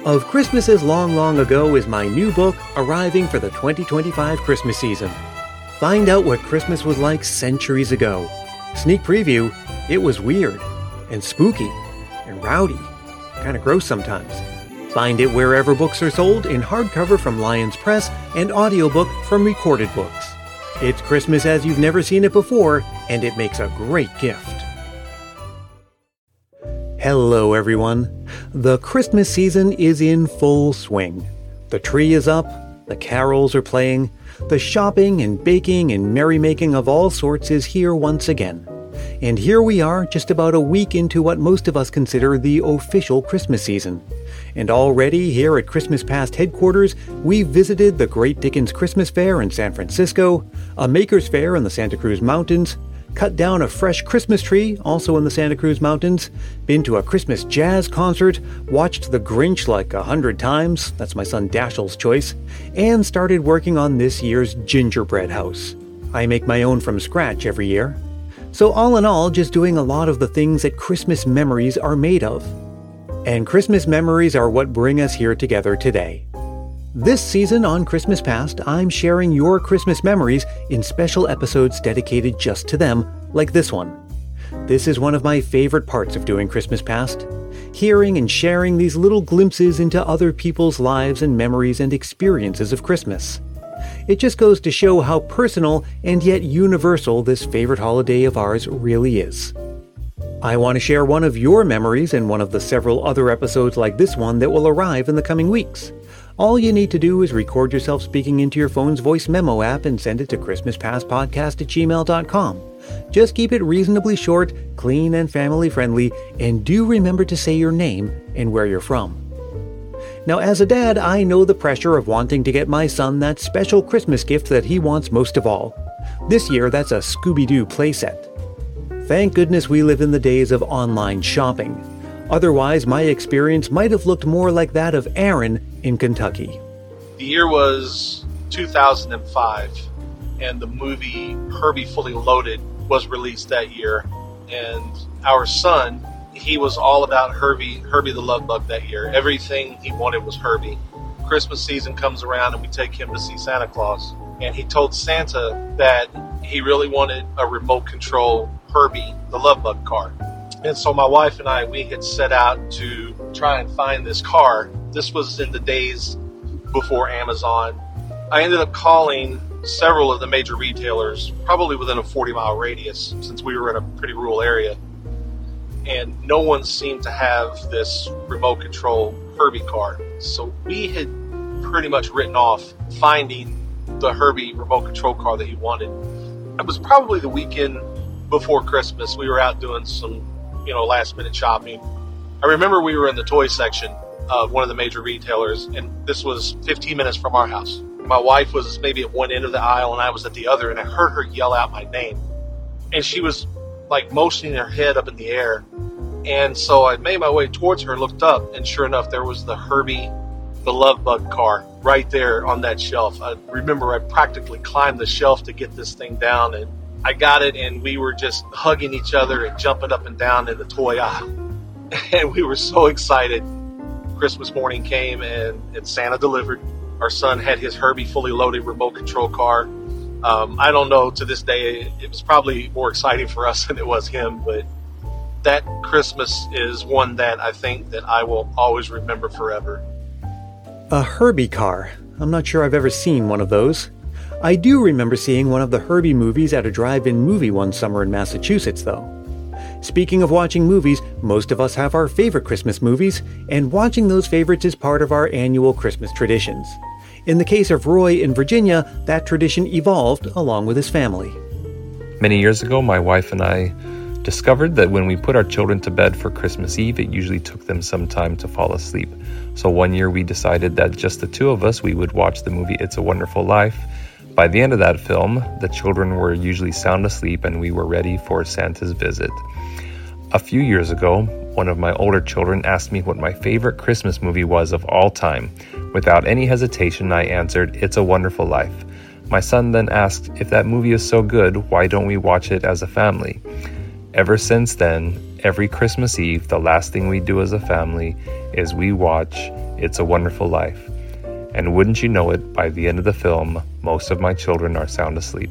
Of Christmases Long, Long Ago is my new book arriving for the 2025 Christmas season. Find out what Christmas was like centuries ago. Sneak preview, it was weird and spooky and rowdy, kind of gross sometimes. Find it wherever books are sold in hardcover from Lions Press and audiobook from Recorded Books. It's Christmas as you've never seen it before, and it makes a great gift. Hello everyone. The Christmas season is in full swing. The tree is up, the carols are playing, the shopping and baking and merrymaking of all sorts is here once again. And here we are just about a week into what most of us consider the official Christmas season. And already here at Christmas Past headquarters, we've visited the Great Dickens Christmas Fair in San Francisco, a Maker's Fair in the Santa Cruz Mountains, cut down a fresh Christmas tree, also in the Santa Cruz Mountains, been to a Christmas jazz concert, watched The Grinch like 100 times, that's my son Dashiell's choice, and started working on this year's gingerbread house. I make my own from scratch every year. So all in all, just doing a lot of the things that Christmas memories are made of. And Christmas memories are what bring us here together today. This season on Christmas Past, I'm sharing your Christmas memories in special episodes dedicated just to them, like this one. This is one of my favorite parts of doing Christmas Past, hearing and sharing these little glimpses into other people's lives and memories and experiences of Christmas. It just goes to show how personal and yet universal this favorite holiday of ours really is. I want to share one of your memories in one of the several other episodes like this one that will arrive in the coming weeks. All you need to do is record yourself speaking into your phone's voice memo app and send it to christmaspastpodcast@gmail.com. Just keep it reasonably short, clean, and family-friendly, and do remember to say your name and where you're from. Now, as a dad, I know the pressure of wanting to get my son that special Christmas gift that he wants most of all. This year, that's a Scooby-Doo playset. Thank goodness we live in the days of online shopping. Otherwise, my experience might have looked more like that of Aaron in Kentucky. The year was 2005, and the movie Herbie Fully Loaded was released that year. And our son, he was all about Herbie the Love Bug that year. Everything he wanted was Herbie. Christmas season comes around and we take him to see Santa Claus. And he told Santa that he really wanted a remote control Herbie the Love Bug car. And so my wife and I, we had set out to try and find this car. This was in the days before Amazon. I ended up calling several of the major retailers, probably within a 40-mile radius, since we were in a pretty rural area. And no one seemed to have this remote control Herbie car. So we had pretty much written off finding the Herbie remote control car that he wanted. It was probably the weekend before Christmas. We were out doing some last minute shopping. I remember we were in the toy section of one of the major retailers, and this was 15 minutes from our house. My wife was maybe at one end of the aisle and I was at the other, and I heard her yell out my name. And she was like motioning her head up in the air. And so I made my way towards her and looked up, and sure enough, there was the Herbie the Love Bug car right there on that shelf. I remember I practically climbed the shelf to get this thing down, and I got it, and we were just hugging each other and jumping up and down in the toy aisle. And we were so excited. Christmas morning came, and Santa delivered. Our son had his Herbie Fully Loaded remote control car. I don't know, to this day, it was probably more exciting for us than it was him, but that Christmas is one that I think that I will always remember forever. A Herbie car. I'm not sure I've ever seen one of those. I do remember seeing one of the Herbie movies at a drive-in movie one summer in Massachusetts, though. Speaking of watching movies, most of us have our favorite Christmas movies, and watching those favorites is part of our annual Christmas traditions. In the case of Roy in Virginia, that tradition evolved along with his family. Many years ago, my wife and I discovered that when we put our children to bed for Christmas Eve, it usually took them some time to fall asleep. So one year we decided that just the two of us, we would watch the movie It's a Wonderful Life. By the end of that film, the children were usually sound asleep and we were ready for Santa's visit. A few years ago, one of my older children asked me what my favorite Christmas movie was of all time. Without any hesitation, I answered, It's a Wonderful Life. My son then asked, if that movie is so good, why don't we watch it as a family? Ever since then, every Christmas Eve, the last thing we do as a family is we watch It's a Wonderful Life. And wouldn't you know it, by the end of the film, most of my children are sound asleep.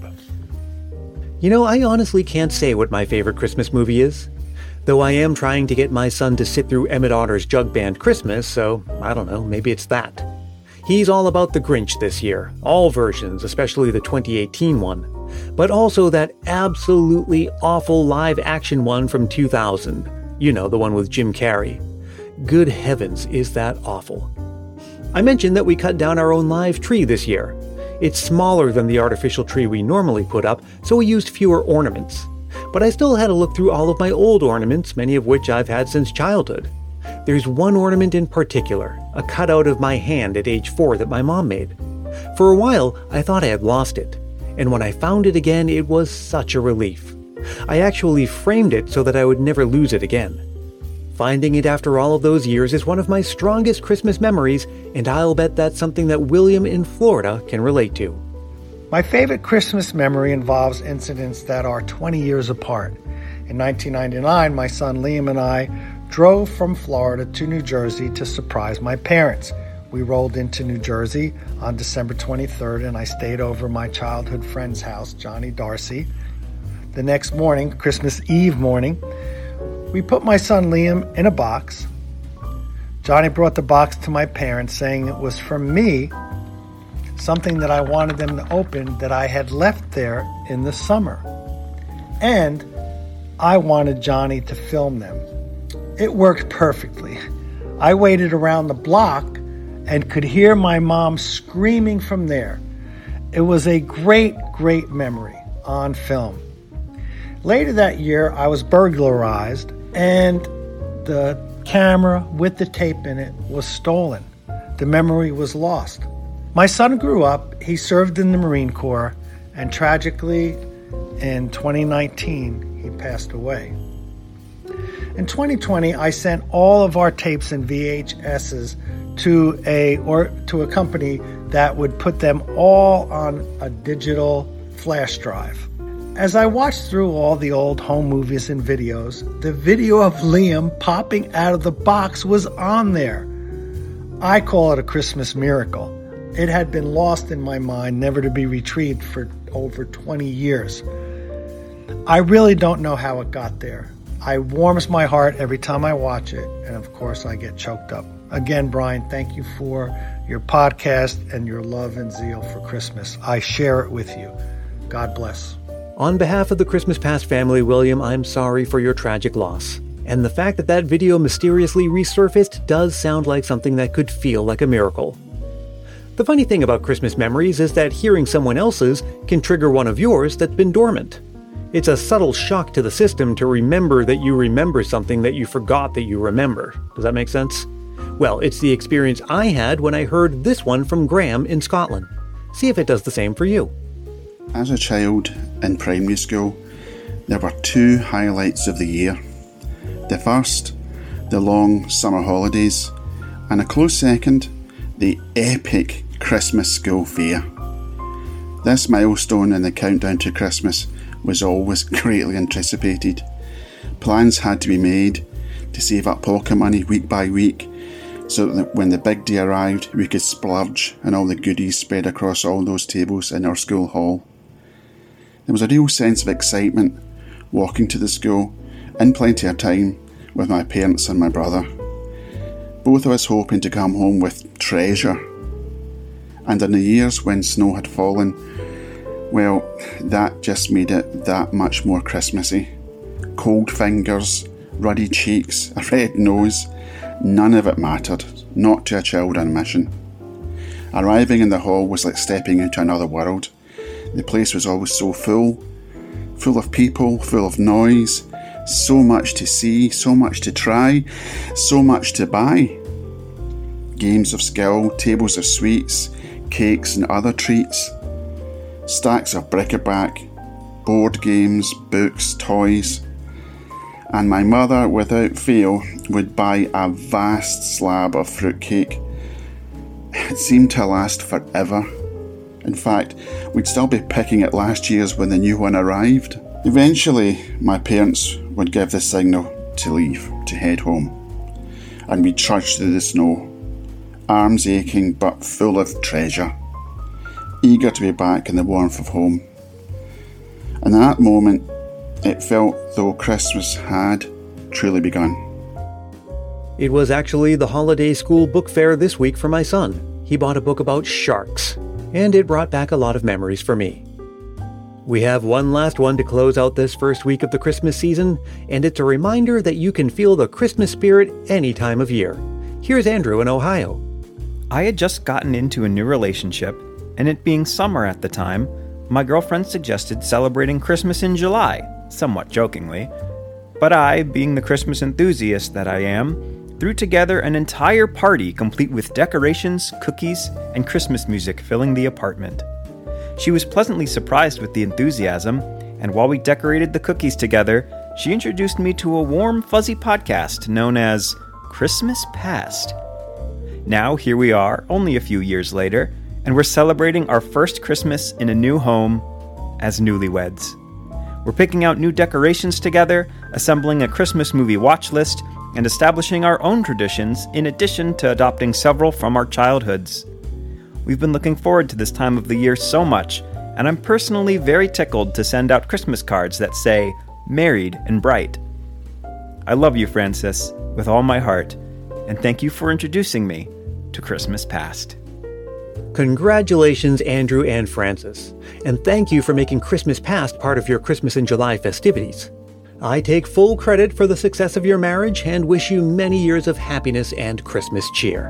You know, I honestly can't say what my favorite Christmas movie is. Though I am trying to get my son to sit through Emmett Otter's Jug Band Christmas, so I don't know, maybe it's that. He's all about the Grinch this year, all versions, especially the 2018 one, but also that absolutely awful live-action one from 2000. You know, the one with Jim Carrey. Good heavens, is that awful. I mentioned that we cut down our own live tree this year. It's smaller than the artificial tree we normally put up, so we used fewer ornaments. But I still had to look through all of my old ornaments, many of which I've had since childhood. There's one ornament in particular, a cutout of my hand at age 4 that my mom made. For a while, I thought I had lost it, and when I found it again, it was such a relief. I actually framed it so that I would never lose it again. Finding it after all of those years is one of my strongest Christmas memories, and I'll bet that's something that William in Florida can relate to. My favorite Christmas memory involves incidents that are 20 years apart. In 1999, my son Liam and I drove from Florida to New Jersey to surprise my parents. We rolled into New Jersey on December 23rd, and I stayed over my childhood friend's house, Johnny Darcy. The next morning, Christmas Eve morning, we put my son Liam in a box. Johnny brought the box to my parents, saying it was from me, something that I wanted them to open that I had left there in the summer. And I wanted Johnny to film them. It worked perfectly. I waited around the block and could hear my mom screaming from there. It was a great, great memory on film. Later that year, I was burglarized and the camera with the tape in it was stolen. The memory was lost. My son grew up, he served in the Marine Corps, and tragically, in 2019, he passed away. In 2020, I sent all of our tapes and VHSs to a company that would put them all on a digital flash drive. As I watched through all the old home movies and videos, the video of Liam popping out of the box was on there. I call it a Christmas miracle. It had been lost in my mind, never to be retrieved for over 20 years. I really don't know how it got there. It warms my heart every time I watch it, and of course I get choked up. Again, Brian, thank you for your podcast and your love and zeal for Christmas. I share it with you. God bless. On behalf of the Christmas Past family, William, I'm sorry for your tragic loss. And the fact that video mysteriously resurfaced does sound like something that could feel like a miracle. The funny thing about Christmas memories is that hearing someone else's can trigger one of yours that's been dormant. It's a subtle shock to the system to remember that you remember something that you forgot that you remember. Does that make sense? Well, it's the experience I had when I heard this one from Graham in Scotland. See if it does the same for you. As a child in primary school, there were two highlights of the year. The first, the long summer holidays, and a close second, the epic Christmas school fair. This milestone in the countdown to Christmas was always greatly anticipated. Plans had to be made to save up pocket money week by week so that when the big day arrived we could splurge on all the goodies spread across all those tables in our school hall. There was a real sense of excitement walking to the school in plenty of time with my parents and my brother. Both of us hoping to come home with treasure. And in the years when snow had fallen, well, that just made it that much more Christmassy. Cold fingers, ruddy cheeks, a red nose, none of it mattered, not to a child on a mission. Arriving in the hall was like stepping into another world. The place was always so full of people, full of noise, so much to see, so much to try, so much to buy. Games of skill, tables of sweets, cakes and other treats, stacks of bric-a-brac, board games, books, toys. And my mother, without fail, would buy a vast slab of fruitcake. It seemed to last forever. In fact, we'd still be picking at last year's when the new one arrived. Eventually, my parents would give the signal to leave, to head home. And we'd trudge through the snow, arms aching but full of treasure, eager to be back in the warmth of home. And in that moment, it felt though Christmas had truly begun. It was actually the holiday school book fair this week for my son. He bought a book about sharks, and it brought back a lot of memories for me. We have one last one to close out this first week of the Christmas season, and it's a reminder that you can feel the Christmas spirit any time of year. Here's Andrew in Ohio. I had just gotten into a new relationship, and it being summer at the time, my girlfriend suggested celebrating Christmas in July, somewhat jokingly. But I, being the Christmas enthusiast that I am, threw together an entire party complete with decorations, cookies, and Christmas music filling the apartment. She was pleasantly surprised with the enthusiasm, and while we decorated the cookies together, she introduced me to a warm, fuzzy podcast known as Christmas Past. Now, here we are, only a few years later, and we're celebrating our first Christmas in a new home as newlyweds. We're picking out new decorations together, assembling a Christmas movie watch list, and establishing our own traditions in addition to adopting several from our childhoods. We've been looking forward to this time of the year so much, and I'm personally very tickled to send out Christmas cards that say, "Married and Bright." I love you, Francis, with all my heart, and thank you for introducing me to Christmas Past. Congratulations, Andrew and Francis, and thank you for making Christmas Past part of your Christmas in July festivities. I take full credit for the success of your marriage and wish you many years of happiness and Christmas cheer.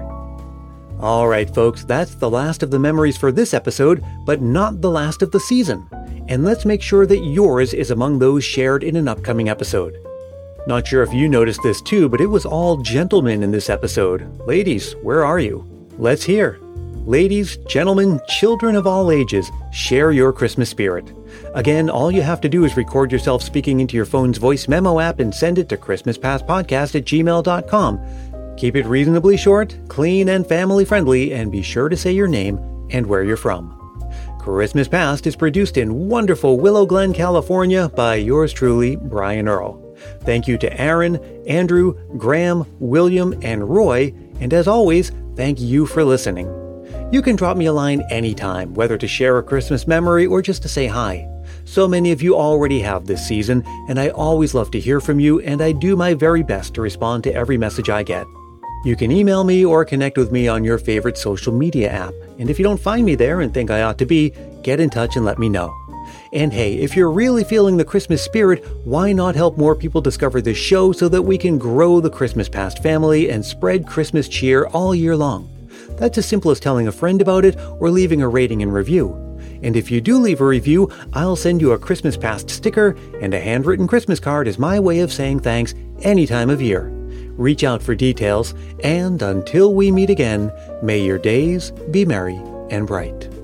All right, folks, that's the last of the memories for this episode, but not the last of the season. And let's make sure that yours is among those shared in an upcoming episode. Not sure if you noticed this too, but it was all gentlemen in this episode. Ladies, where are you? Let's hear. Ladies, gentlemen, children of all ages, share your Christmas spirit. Again, all you have to do is record yourself speaking into your phone's voice memo app and send it to christmaspastpodcast@gmail.com. Keep it reasonably short, clean, and family-friendly, and be sure to say your name and where you're from. Christmas Past is produced in wonderful Willow Glen, California by yours truly, Brian Earl. Thank you to Aaron, Andrew, Graham, William, and Roy, and as always, thank you for listening. You can drop me a line anytime, whether to share a Christmas memory or just to say hi. So many of you already have this season, and I always love to hear from you, and I do my very best to respond to every message I get. You can email me or connect with me on your favorite social media app, and if you don't find me there and think I ought to be, get in touch and let me know. And hey, if you're really feeling the Christmas spirit, why not help more people discover this show so that we can grow the Christmas Past family and spread Christmas cheer all year long? That's as simple as telling a friend about it or leaving a rating and review. And if you do leave a review, I'll send you a Christmas Past sticker, and a handwritten Christmas card is my way of saying thanks any time of year. Reach out for details, and until we meet again, may your days be merry and bright.